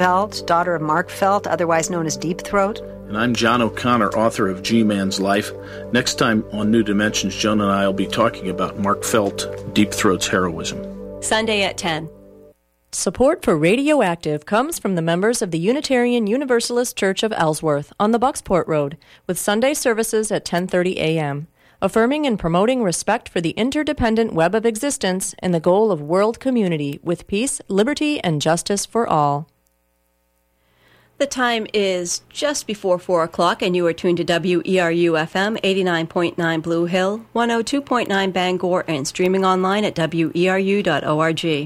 Felt, daughter of Mark Felt, otherwise known as Deep Throat. And I'm John O'Connor, author of G-Man's Life. Next time on New Dimensions, Joan and I will be talking about Mark Felt, Deep Throat's heroism. Sunday at 10. Support for Radioactive comes from the members of the Unitarian Universalist Church of Ellsworth on the Bucksport Road, with Sunday services at 10:30 a.m., affirming and promoting respect for the interdependent web of existence and the goal of world community with peace, liberty, and justice for all. The time is just before 4 o'clock, and you are tuned to WERU-FM 89.9 Blue Hill, 102.9 Bangor, and streaming online at weru.org.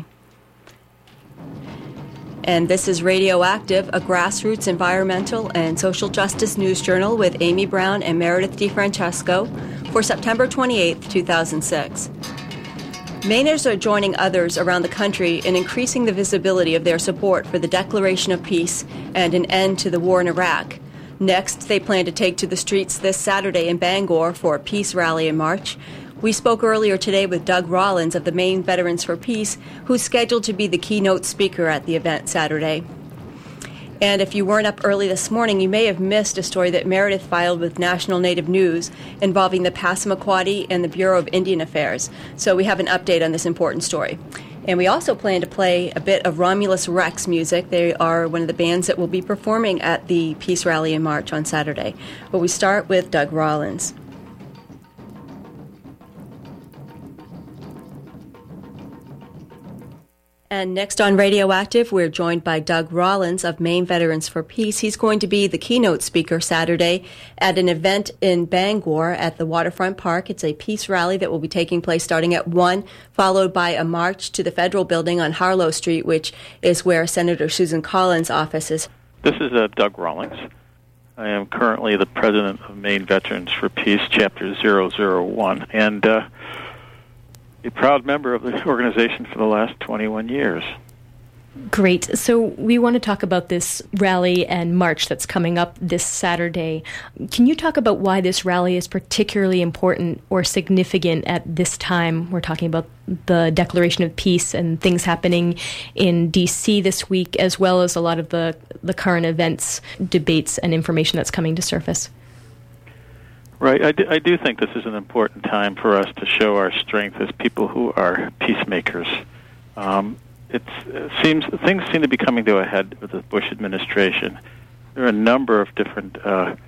And this is Radioactive, a grassroots environmental and social justice news journal with Amy Brown and Meredith DeFrancesco for September 28, 2006. Mainers are joining others around the country in increasing the visibility of their support for the declaration of peace and an end to the war in Iraq. Next, they plan to take to the streets this Saturday in Bangor for a peace rally and march. We spoke earlier today with Doug Rollins of the Maine Veterans for Peace, who's scheduled to be the keynote speaker at the event Saturday. And if you weren't up early this morning, you may have missed a story that Meredith filed with National Native News involving the Passamaquoddy and the Bureau of Indian Affairs. So we have an update on this important story. And we also plan to play a bit of Romulus Rex music. They are one of the bands that will be performing at the Peace Rally and March on Saturday. But we start with Doug Rollins. And next on Radioactive, we're joined by Doug Rollins of Maine Veterans for Peace. He's going to be the keynote speaker Saturday at an event in Bangor at the Waterfront Park. It's a peace rally that will be taking place starting at 1, followed by a march to the Federal Building on Harlow Street, which is where Senator Susan Collins' office is. This is Doug Rollins. I am currently the president of Maine Veterans for Peace, Chapter 001, and a proud member of the organization for the last 21 years. Great. So we want to talk about this rally and march that's coming up this Saturday. Can you talk about why this rally is particularly important or significant at this time? We're talking about the Declaration of Peace and things happening in D.C. this week, as well as a lot of the current events, debates, and information that's coming to surface. Right. I do think this is an important time for us to show our strength as people who are peacemakers. Things seem to be coming to a head with the Bush administration. There are a number of different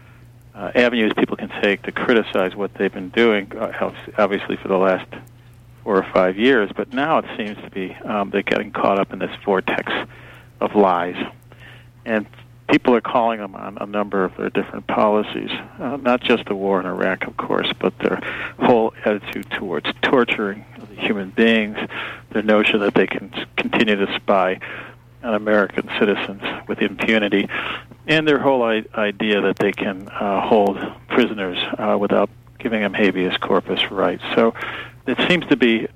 avenues people can take to criticize what they've been doing, obviously for the last 4 or 5 years, but now it seems to be they're getting caught up in this vortex of lies. And people are calling them on a number of their different policies, not just the war in Iraq, of course, but their whole attitude towards torturing human beings, their notion that they can continue to spy on American citizens with impunity, and their whole idea that they can hold prisoners without giving them habeas corpus rights. So it seems to be,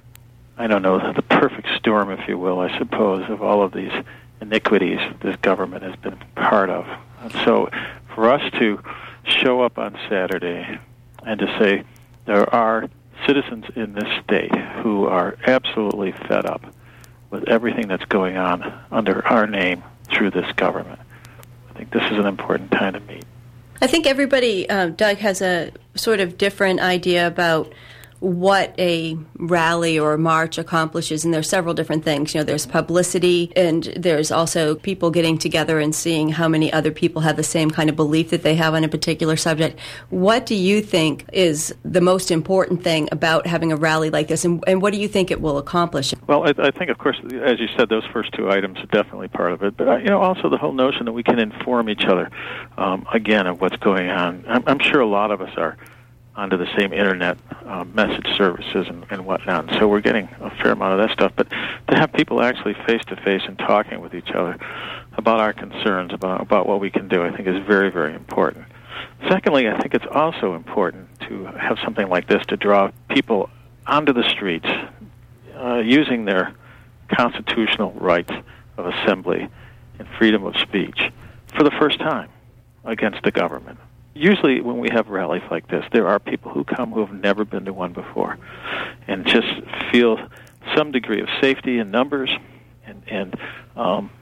I don't know, the perfect storm, if you will, I suppose, of all of these iniquities this government has been part of. And so for us to show up on Saturday and to say there are citizens in this state who are absolutely fed up with everything that's going on under our name through this government, I think this is an important time to meet. I think everybody, Doug, has a sort of different idea about what a rally or a march accomplishes, and there's several different things. You know, there's publicity, and there's also people getting together and seeing how many other people have the same kind of belief that they have on a particular subject. What do you think is the most important thing about having a rally like this, and what do you think it will accomplish? Well, I think, of course, as you said, those first two items are definitely part of it, but also the whole notion that we can inform each other, again, of what's going on. I'm sure a lot of us are onto the same internet message services and whatnot. So we're getting a fair amount of that stuff. But to have people actually face-to-face and talking with each other about our concerns, about what we can do, I think is very, very important. Secondly, I think it's also important to have something like this to draw people onto the streets using their constitutional rights of assembly and freedom of speech for the first time against the government. Usually when we have rallies like this, there are people who come who have never been to one before and just feel some degree of safety in numbers and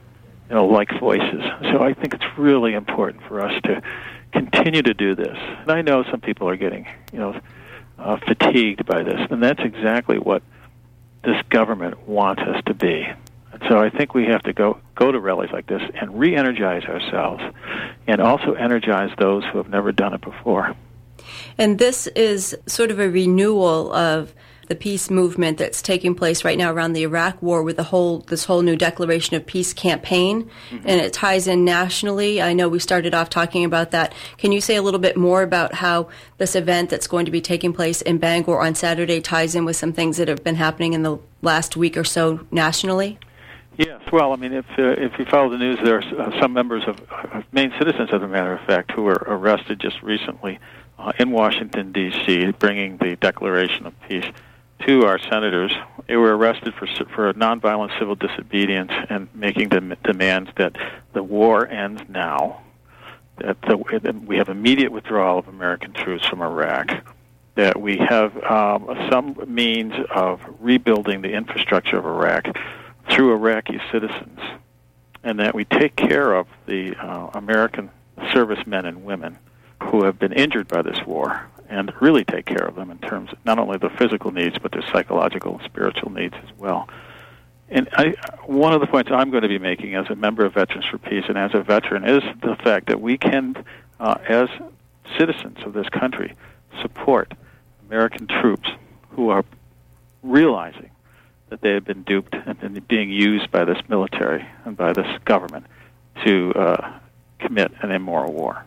like voices. So I think it's really important for us to continue to do this. And I know some people are getting, fatigued by this, and that's exactly what this government wants us to be. And so I think we have to go to rallies like this and re-energize ourselves, and also energize those who have never done it before. And this is sort of a renewal of the peace movement that's taking place right now around the Iraq War with this whole new Declaration of Peace campaign, and it ties in nationally. I know we started off talking about that. Can you say a little bit more about how this event that's going to be taking place in Bangor on Saturday ties in with some things that have been happening in the last week or so nationally? Yes, well, I mean, if you follow the news, there are some members of Maine citizens, as a matter of fact, who were arrested just recently in Washington, D.C., bringing the Declaration of Peace to our senators. They were arrested for nonviolent civil disobedience and making demands that the war ends now, that we have immediate withdrawal of American troops from Iraq, that we have some means of rebuilding the infrastructure of Iraq through Iraqi citizens, and that we take care of the American servicemen and women who have been injured by this war, and really take care of them in terms of not only the physical needs, but their psychological and spiritual needs as well. And one of the points I'm going to be making as a member of Veterans for Peace and as a veteran is the fact that we can, as citizens of this country, support American troops who are realizing that they have been duped and being used by this military and by this government to commit an immoral war.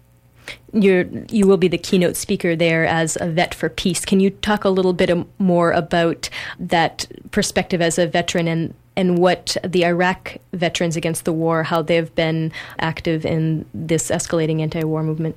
You will be the keynote speaker there as a vet for peace. Can you talk a little bit more about that perspective as a veteran and what the Iraq Veterans Against the War, how they've been active in this escalating anti-war movement?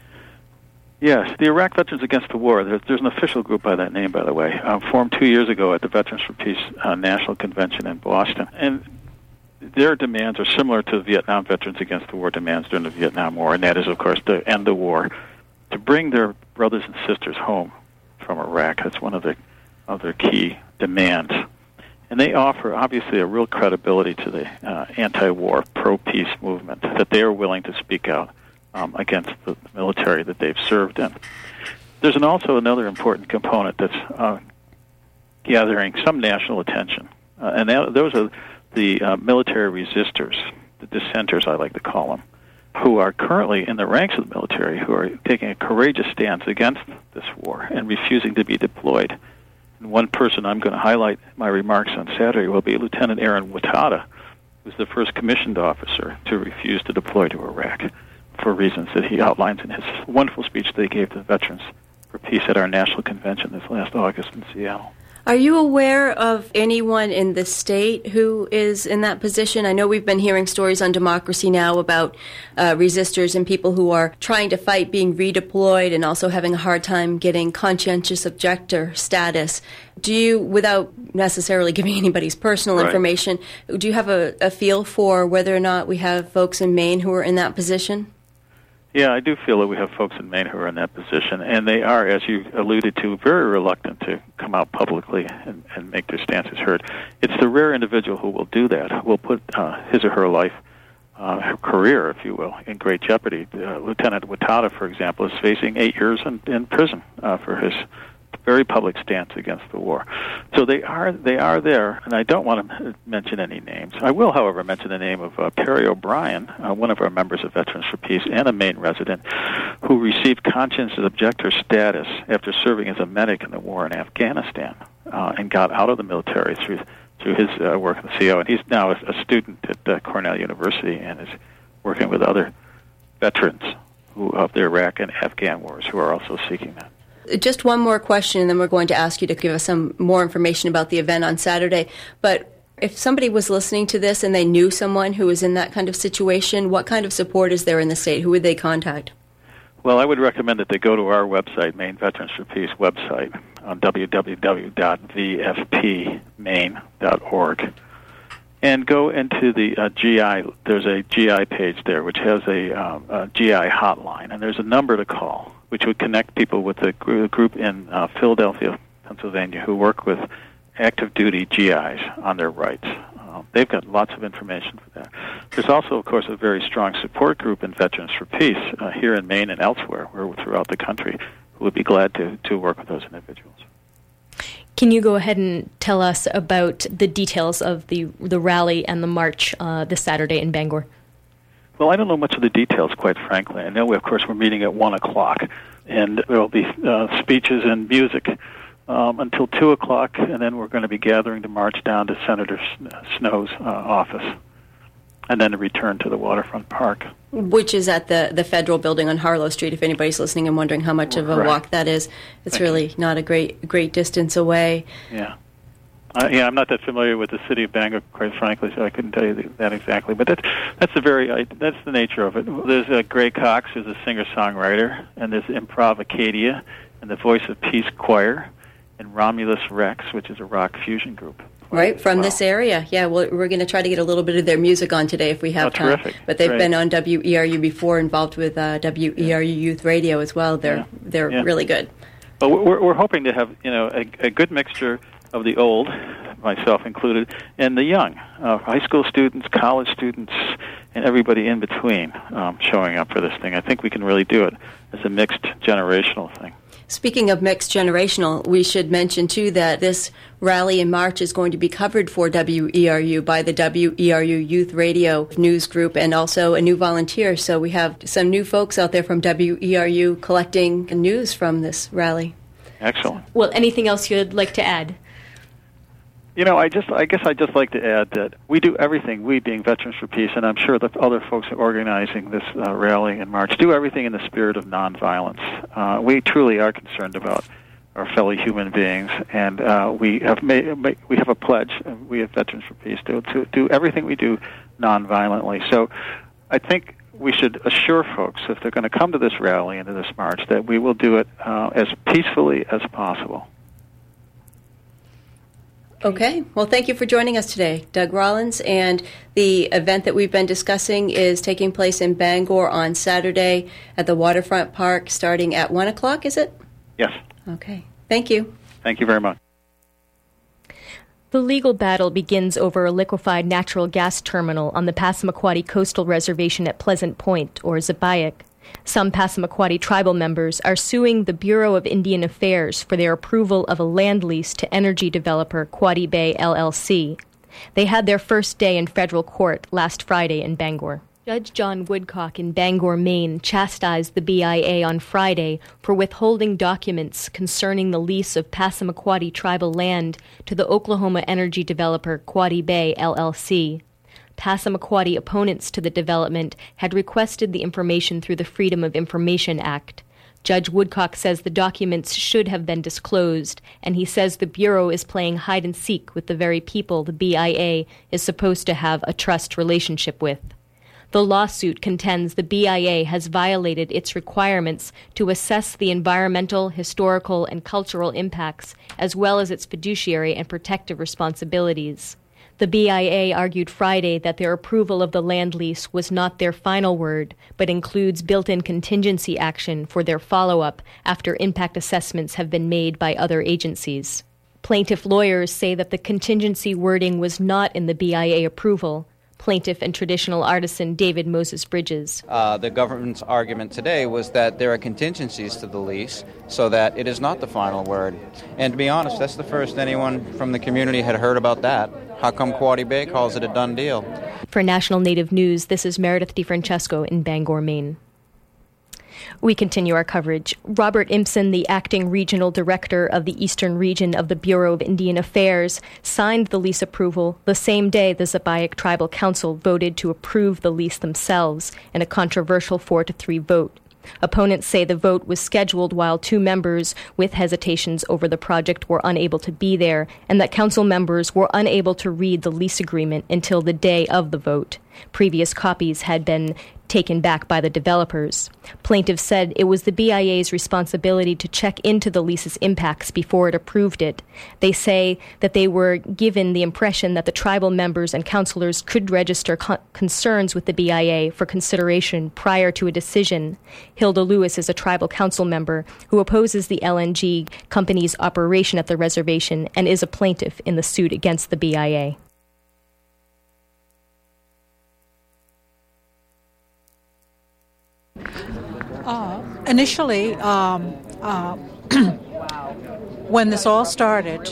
Yes, the Iraq Veterans Against the War, there's an official group by that name, by the way, formed 2 years ago at the Veterans for Peace National Convention in Boston. And their demands are similar to the Vietnam Veterans Against the War demands during the Vietnam War, and that is, of course, to end the war, to bring their brothers and sisters home from Iraq. That's one of their key demands. And they offer, obviously, a real credibility to the anti-war, pro-peace movement, that they are willing to speak out against the military that they've served in. There's also another important component that's gathering some national attention, and those are the military resistors, the dissenters, I like to call them, who are currently in the ranks of the military, who are taking a courageous stance against this war and refusing to be deployed. And one person I'm going to highlight in my remarks on Saturday will be Lieutenant Aaron Watada, who's the first commissioned officer to refuse to deploy to Iraq for reasons that he outlines in his wonderful speech that he gave to the Veterans for Peace at our national convention this last August in Seattle. Are you aware of anyone in the state who is in that position? I know we've been hearing stories on Democracy Now! About resistors and people who are trying to fight being redeployed and also having a hard time getting conscientious objector status. Do you, without necessarily giving anybody's personal information, do you have a feel for whether or not we have folks in Maine who are in that position? Yeah, I do feel that we have folks in Maine who are in that position, and they are, as you alluded to, very reluctant to come out publicly and make their stances heard. It's the rare individual who will do that, who will put his or her life, her career, if you will, in great jeopardy. Lieutenant Watada, for example, is facing 8 years in prison for his very public stance against the war. So they are there, and I don't want to mention any names. I will, however, mention the name of Perry O'Brien, one of our members of Veterans for Peace and a Maine resident, who received conscientious objector status after serving as a medic in the war in Afghanistan and got out of the military through his work in the CO. And he's now a student at Cornell University and is working with other veterans of the Iraq and Afghan wars who are also seeking that. Just one more question, and then we're going to ask you to give us some more information about the event on Saturday. But if somebody was listening to this and they knew someone who was in that kind of situation, what kind of support is there in the state? Who would they contact? Well, I would recommend that they go to our website, Maine Veterans for Peace website, on www.vfpmaine.org, and go into the GI. There's a GI page there which has a GI hotline, and there's a number to call, which would connect people with a group in Philadelphia, Pennsylvania, who work with active duty GIs on their rights. they've got lots of information for that. There's also, of course, a very strong support group in Veterans for Peace here in Maine and elsewhere, or throughout the country, who would be glad to work with those individuals. Can you go ahead and tell us about the details of the rally and the march this Saturday in Bangor? Well, I don't know much of the details, quite frankly. I know, of course, we're meeting at 1 o'clock, and there will be speeches and music until 2 o'clock, and then we're going to be gathering to march down to Senator Snow's office, and then to return to the Waterfront Park. Which is at the Federal Building on Harlow Street, if anybody's listening and wondering how much of a walk that is. It's really not a great distance away. Yeah. I'm not that familiar with the city of Bangor, quite frankly, so I couldn't tell you that exactly. But that's the nature of it. There's Gray Cox, who's a singer-songwriter, and there's Improv Acadia, and the Voice of Peace Choir, and Romulus Rex, which is a rock fusion group. Right, from this area. Yeah, we're going to try to get a little bit of their music on today if we have time. Terrific. But they've been on WERU before, involved with WERU Youth Radio as well. They're really good. Well, we're hoping to have a good mixture of the old, myself included, and the young, high school students, college students, and everybody in between showing up for this thing. I think we can really do it as a mixed generational thing. Speaking of mixed generational, we should mention, too, that this rally in March is going to be covered for WERU by the WERU Youth Radio News Group and also a new volunteer. So we have some new folks out there from WERU collecting news from this rally. Excellent. Well, anything else you'd like to add? I guess I'd just like to add that we do everything, we being Veterans for Peace, and I'm sure the other folks organizing this rally and march, do everything in the spirit of nonviolence. We truly are concerned about our fellow human beings, and we have a pledge, we at Veterans for Peace, to do everything we do nonviolently. So I think we should assure folks, if they're going to come to this rally and to this march, that we will do it as peacefully as possible. Okay. Well, thank you for joining us today, Doug Rollins. And the event that we've been discussing is taking place in Bangor on Saturday at the Waterfront Park starting at 1 o'clock, is it? Yes. Okay. Thank you. Thank you very much. The legal battle begins over a liquefied natural gas terminal on the Passamaquoddy Coastal Reservation at Pleasant Point, or Zebaiak. Some Passamaquoddy tribal members are suing the Bureau of Indian Affairs for their approval of a land lease to energy developer Quoddy Bay LLC. They had their first day in federal court last Friday in Bangor. Judge John Woodcock in Bangor, Maine, chastised the BIA on Friday for withholding documents concerning the lease of Passamaquoddy tribal land to the Oklahoma energy developer Quoddy Bay LLC. Passamaquoddy opponents to the development had requested the information through the Freedom of Information Act. Judge Woodcock says the documents should have been disclosed, and he says the Bureau is playing hide-and-seek with the very people the BIA is supposed to have a trust relationship with. The lawsuit contends the BIA has violated its requirements to assess the environmental, historical, and cultural impacts, as well as its fiduciary and protective responsibilities. The BIA argued Friday that their approval of the land lease was not their final word, but includes built-in contingency action for their follow-up after impact assessments have been made by other agencies. Plaintiff lawyers say that the contingency wording was not in the BIA approval. Plaintiff and traditional artisan David Moses Bridges. The government's argument today was that there are contingencies to the lease so that it is not the final word. And to be honest, that's the first anyone from the community had heard about that. How come Quoddy Bay calls it a done deal? For National Native News, this is Meredith DeFrancesco in Bangor, Maine. We continue our coverage. Robert Impson, the acting regional director of the Eastern Region of the Bureau of Indian Affairs, signed the lease approval the same day the Zebaiak Tribal Council voted to approve the lease themselves in a controversial 4-3 vote. Opponents say the vote was scheduled while two members with hesitations over the project were unable to be there, and that council members were unable to read the lease agreement until the day of the vote. Previous copies had been taken back by the developers. Plaintiffs said it was the BIA's responsibility to check into the lease's impacts before it approved it. They say that they were given the impression that the tribal members and councilors could register concerns with the BIA for consideration prior to a decision. Hilda Lewis is a tribal council member who opposes the LNG company's operation at the reservation and is a plaintiff in the suit against the BIA. Initially, when this all started,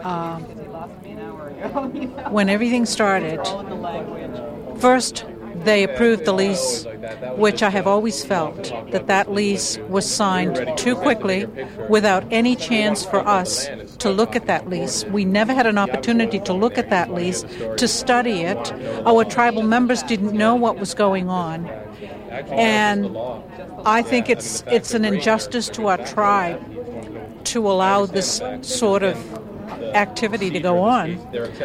when everything started, first they approved the lease, which I have always felt that lease was signed too quickly without any chance for us to look at that lease. We never had an opportunity to look at that lease, to study it. Our tribal members didn't know what was going on. And I think it's an injustice to our tribe to allow this sort of activity to go on.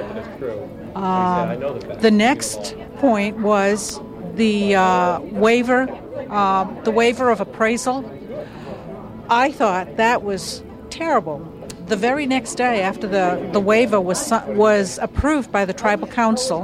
The next point was the waiver of appraisal. I thought that was terrible. The very next day after the waiver was approved by the tribal council,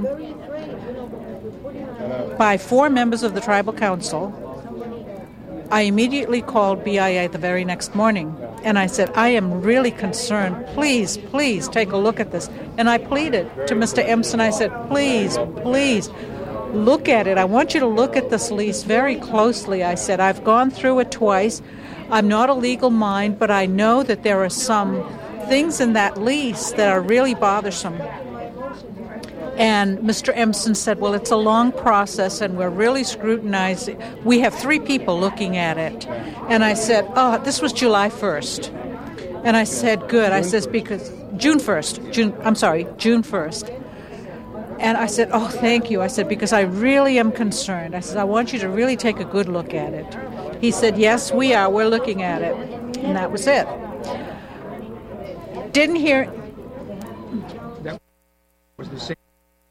by 4 members of the tribal council, I immediately called BIA the very next morning, and I said, I am really concerned. Please, please take a look at this. And I pleaded to Mr. Empson. I said, please, please, look at it. I want you to look at this lease very closely. I said, I've gone through it twice. I'm not a legal mind, but I know that there are some things in that lease that are really bothersome. And Mr. Empson said, well, it's a long process, and we're really scrutinizing. We have 3 people looking at it. And I said, this was July 1st. And I said, good. I says, because June 1st. June 1st. And I said, thank you. I said, because I really am concerned. I said, I want you to really take a good look at it. He said, yes, we are. We're looking at it. And that was it. Didn't hear... That was the same.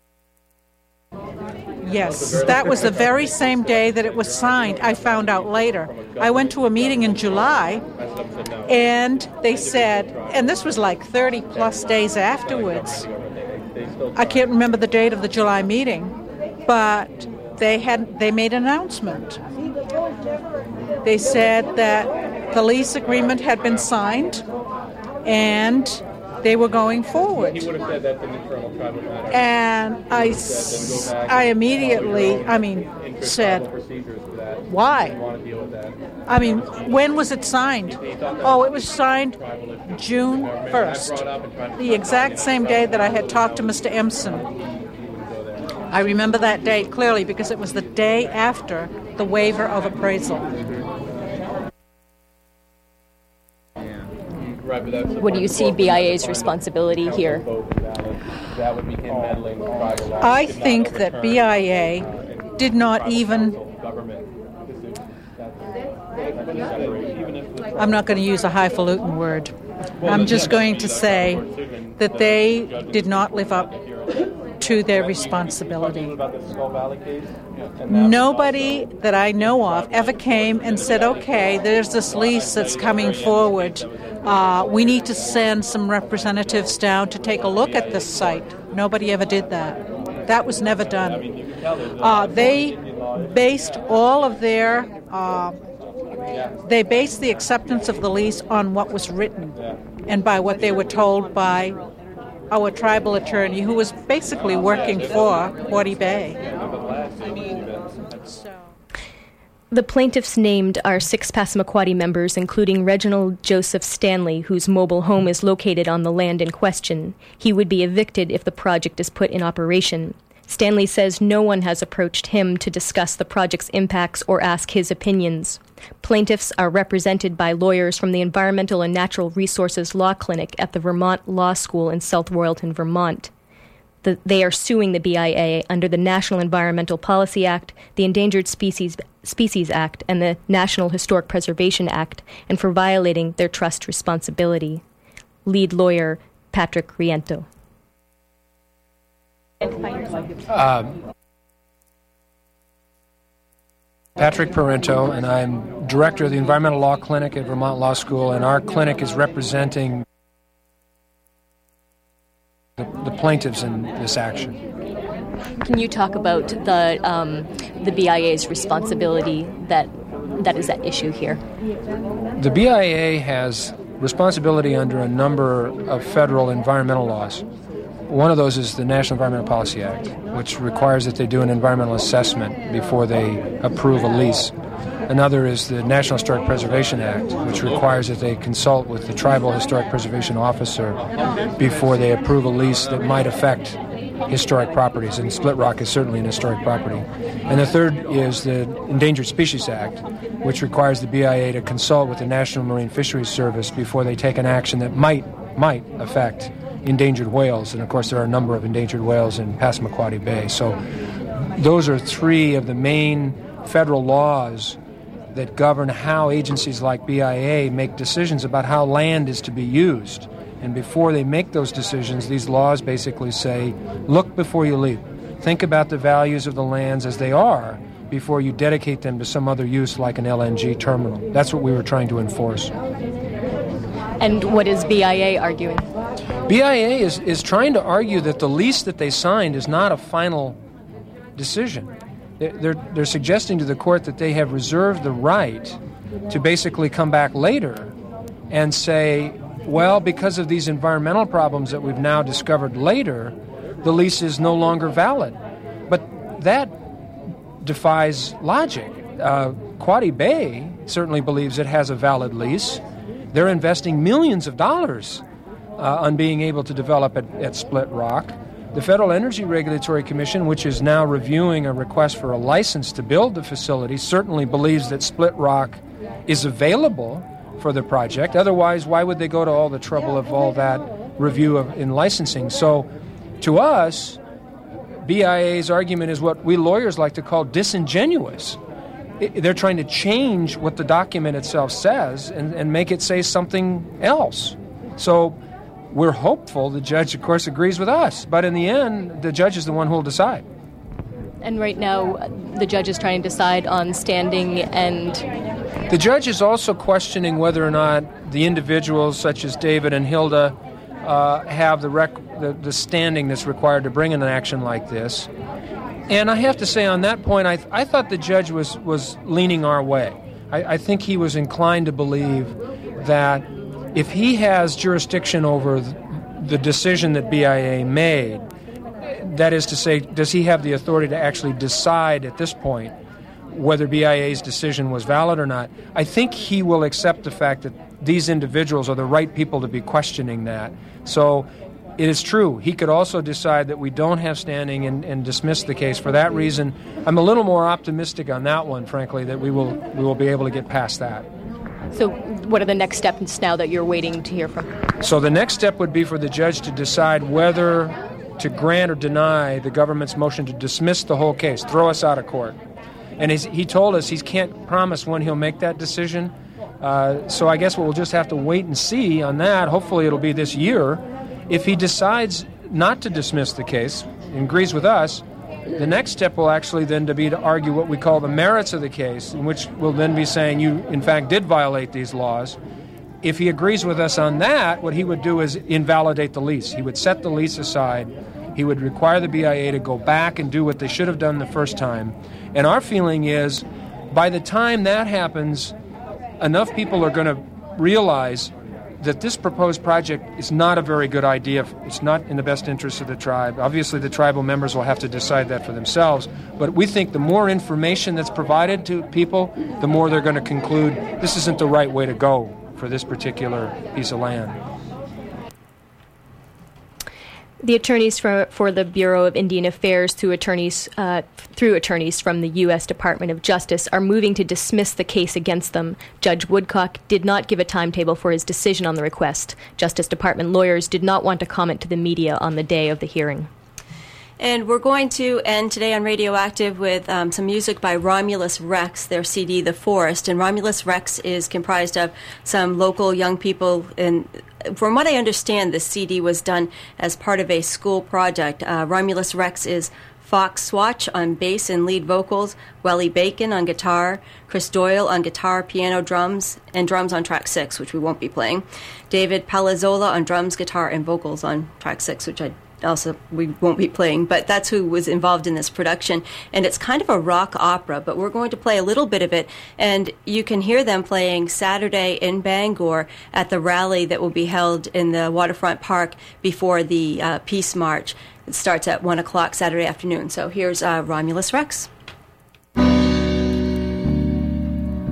Yes, that was the very same day that it was signed. I found out later. I went to a meeting in July, and they said, and this was like 30-plus days afterwards. I can't remember the date of the July meeting, but they made an announcement. They said that the lease agreement had been signed, and they were going forward. And I immediately, said, why? When was it signed? It was signed June 1st, the exact same day that I had talked to Mr. Empson. I remember that date clearly because it was the day after the waiver of appraisal. What do you see BIA's responsibility here? I think that BIA did not even... I'm not going to use a highfalutin word. I'm just going to say that they did not live up to their responsibility. Nobody that I know of ever came and said, okay, there's this lease that's coming forward. We need to send some representatives down to take a look at this site. Nobody ever did that. That was never done. They based all of their... They based the acceptance of the lease on what was written and by what they were told by our tribal attorney, who was basically working for Quoddy Bay. The plaintiffs named are 6 Passamaquoddy members, including Reginald Joseph Stanley, whose mobile home is located on the land in question. He would be evicted if the project is put in operation. Stanley says no one has approached him to discuss the project's impacts or ask his opinions. Plaintiffs are represented by lawyers from the Environmental and Natural Resources Law Clinic at the Vermont Law School in South Royalton, Vermont. They are suing the BIA under the National Environmental Policy Act, the Endangered Species Act, and the National Historic Preservation Act, and for violating their trust responsibility. Lead lawyer Patrick Riento. Patrick Parento, and I'm director of the Environmental Law Clinic at Vermont Law School, and our clinic is representing the plaintiffs in this action. Can you talk about the BIA's responsibility that is at issue here? The BIA has responsibility under a number of federal environmental laws. One of those is the National Environmental Policy Act, which requires that they do an environmental assessment before they approve a lease. Another is the National Historic Preservation Act, which requires that they consult with the Tribal Historic Preservation Officer before they approve a lease that might affect historic properties, and Split Rock is certainly an historic property. And the third is the Endangered Species Act, which requires the BIA to consult with the National Marine Fisheries Service before they take an action that might affect endangered whales. And of course there are a number of endangered whales in Passamaquoddy Bay. So those are three of the main federal laws that govern how agencies like BIA make decisions about how land is to be used. And before they make those decisions, these laws basically say, look before you leap. Think about the values of the lands as they are before you dedicate them to some other use like an LNG terminal. That's what we were trying to enforce. And what is BIA arguing? BIA is trying to argue that the lease that they signed is not a final decision. They're suggesting to the court that they have reserved the right to basically come back later and say, well, because of these environmental problems that we've now discovered later, the lease is no longer valid. But that defies logic. Quoddy Bay certainly believes it has a valid lease. They're investing millions of dollars on being able to develop at Split Rock. The Federal Energy Regulatory Commission, which is now reviewing a request for a license to build the facility, certainly believes that Split Rock is available for the project. Otherwise, why would they go to all the trouble of all that review in licensing? So, to us, BIA's argument is what we lawyers like to call disingenuous. They're trying to change what the document itself says and make it say something else. So, we're hopeful the judge, of course, agrees with us. But in the end, the judge is the one who will decide. And right now, the judge is trying to decide on standing and... The judge is also questioning whether or not the individuals, such as David and Hilda, have the standing that's required to bring an action like this. And I have to say on that point, I thought the judge was leaning our way. I think he was inclined to believe that if he has jurisdiction over the decision that BIA made, that is to say, does he have the authority to actually decide at this point whether BIA's decision was valid or not? I think he will accept the fact that these individuals are the right people to be questioning that. So it is true. He could also decide that we don't have standing and dismiss the case. For that reason, I'm a little more optimistic on that one, frankly, that we will be able to get past that. So what are the next steps now that you're waiting to hear from? So the next step would be for the judge to decide whether to grant or deny the government's motion to dismiss the whole case, throw us out of court. And he told us he can't promise when he'll make that decision. So I guess we'll just have to wait and see on that. Hopefully it'll be this year. If he decides not to dismiss the case and agrees with us, the next step will actually then be to argue what we call the merits of the case, in which we'll then be saying you, in fact, did violate these laws. If he agrees with us on that, what he would do is invalidate the lease. He would set the lease aside. He would require the BIA to go back and do what they should have done the first time. And our feeling is, by the time that happens, enough people are going to realize that this proposed project is not a very good idea. It's not in the best interest of the tribe. Obviously, the tribal members will have to decide that for themselves. But we think the more information that's provided to people, the more they're going to conclude this isn't the right way to go for this particular piece of land. The attorneys for the Bureau of Indian Affairs through attorneys from the U.S. Department of Justice are moving to dismiss the case against them. Judge Woodcock did not give a timetable for his decision on the request. Justice Department lawyers did not want to comment to the media on the day of the hearing. And we're going to end today on Radioactive with some music by Romulus Rex, their CD, The Forest. And Romulus Rex is comprised of some local young people. And from what I understand, this CD was done as part of a school project. Romulus Rex is Fox Swatch on bass and lead vocals, Welly Bacon on guitar, Chris Doyle on guitar, piano, drums, and drums on track 6, which we won't be playing, David Palazzola on drums, guitar, and vocals on track 6, which we won't be playing, but that's who was involved in this production. And it's kind of a rock opera, but we're going to play a little bit of it, and you can hear them playing Saturday in Bangor at the rally that will be held in the Waterfront Park before the Peace March. It starts at 1 o'clock Saturday afternoon. So here's Romulus Rex.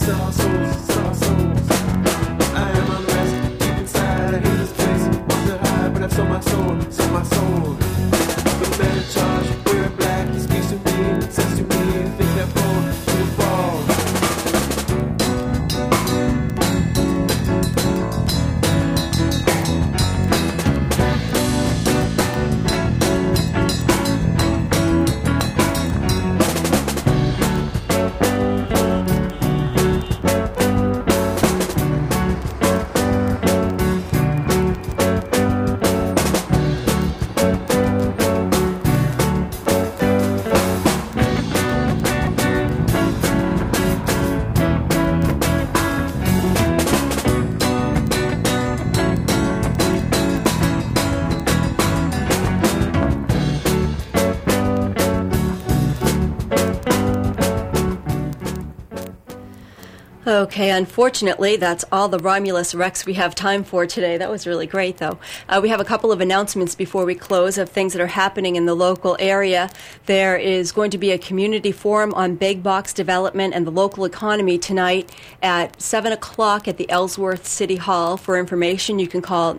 Okay, unfortunately, that's all the Romulus Rex we have time for today. That was really great, though. We have a couple of announcements before we close of things that are happening in the local area. There is going to be a community forum on big box development and the local economy tonight at 7 o'clock at the Ellsworth City Hall. For information, you can call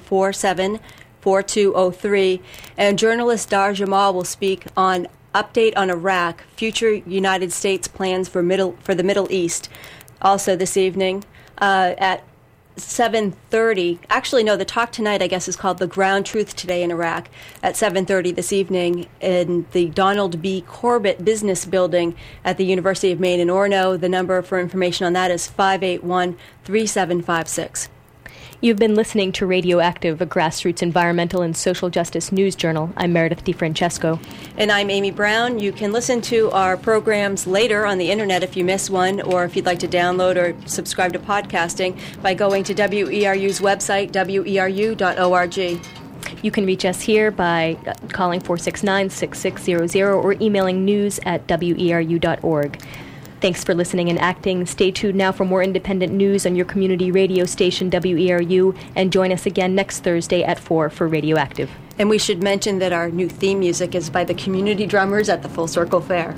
947-4203. And journalist Dar Jamal will speak on Update on Iraq, Future United States Plans for the Middle East. Also this evening at 7:30. Actually, no, the talk tonight, I guess, is called The Ground Truth Today in Iraq at 7:30 this evening in the Donald B. Corbett Business Building at the University of Maine in Orono. The number for information on that is 581-3756. You've been listening to Radioactive, a grassroots environmental and social justice news journal. I'm Meredith DeFrancesco. And I'm Amy Brown. You can listen to our programs later on the internet if you miss one, or if you'd like to download or subscribe to podcasting by going to WERU's website, weru.org. You can reach us here by calling 469-6600 or emailing news@weru.org. Thanks for listening and acting. Stay tuned now for more independent news on your community radio station, WERU, and join us again next Thursday at 4 for Radioactive. And we should mention that our new theme music is by the Community Drummers at the Full Circle Fair.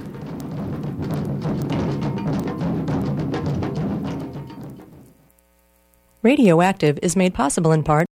Radioactive is made possible in part